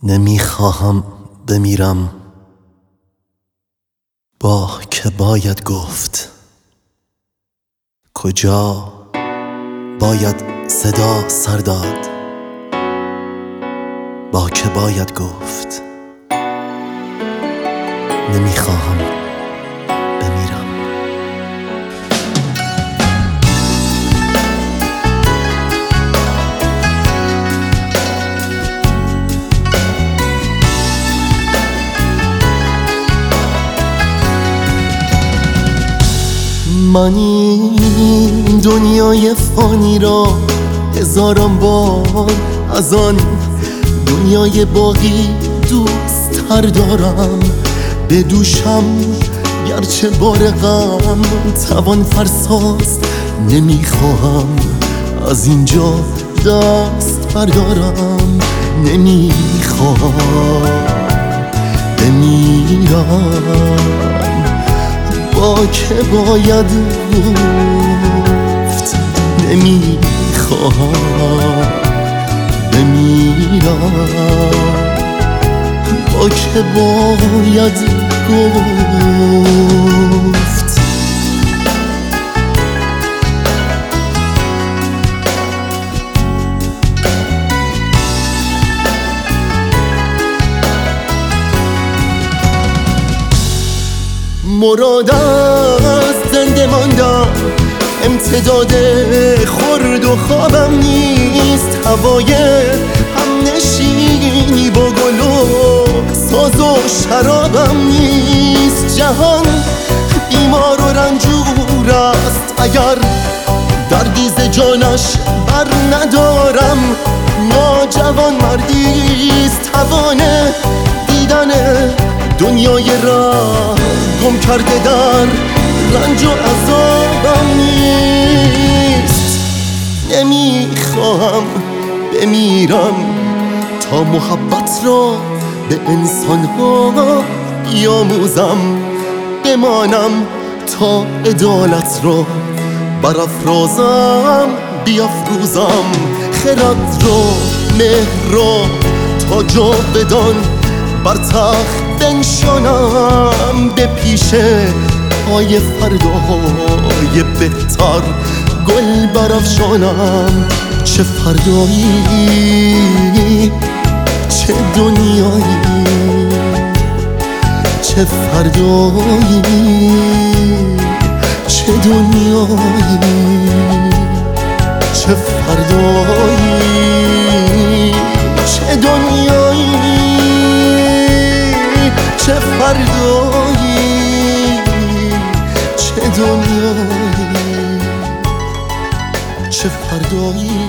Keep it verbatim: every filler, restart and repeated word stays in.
نمیخواهم بمیرم با که باید گفت، کجا باید صدا سر داد با که باید گفت. نمیخواهم بمیرم. من این دنیای فانی را هزاران بار از آن دنیای باقی دوست تر دارم. به دوشم گرچه بار غم توان فرساست، نمیخواهم از اینجا دست بردارم. نمیخواهم بمیرم با که باید گفت. نمیخواهم بمیرم با که باید گفت. مراد از زنده ماندن امتداد خورد و خوابم نیست. هوای همنشینی با گل و ساز و شرابم نیست. جهان بیمار و رنجور است، اگر دردی ز جانش بر ندارم. ناجوان مردیست، توان دیدن دنیای را گم کرده در رنج و عذابم نیست. نمیخواهم بمیرم تا محبت را به انسانها بیاموزم. بمانم تا عدالت را برافرازم بیافروزم. خرد را مهر را تا جاودان بر تخت بنشانم. به پیش پای فردای بهتر گل برافشانم. چه فردایی چه دنیایی، چه فردایی چه دنیایی، چه فردایی چه دنیایی، چه فردایی چه دنیایی، چه فردایی